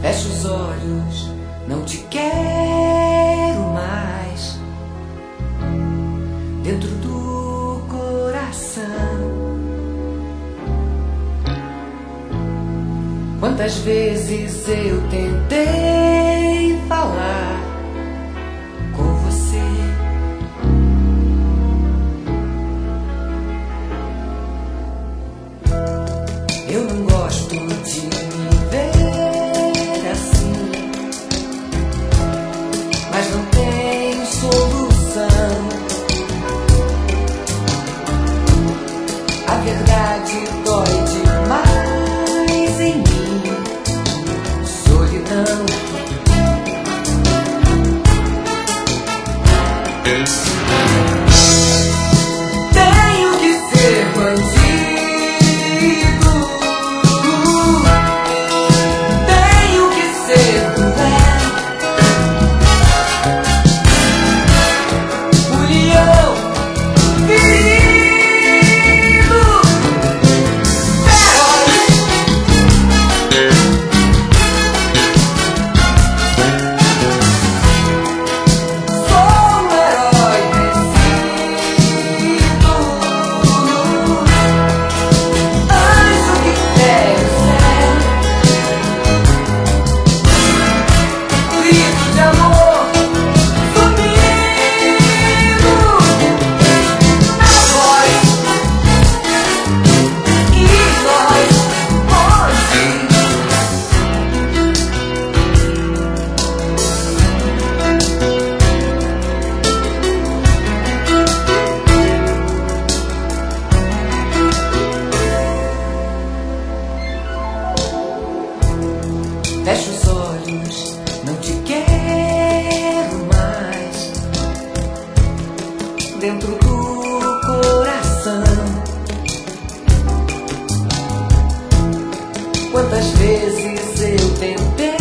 Fecha os olhos, não te quero mais dentro do coração. Quantas vezes eu tentei falar com você, eu não gosto de me ver assim, mas não tenho solução. A verdade dói demais em mim, solidão. Tenho que ser bandido, tenho que ser cruel, leão, ferido, herói. Sou um herói vencido, anjo que quero ser, grito de amor sumido na voz e nós longe. Fecha os olhos, não te quero mais dentro do coração. Quantas vezes eu tentei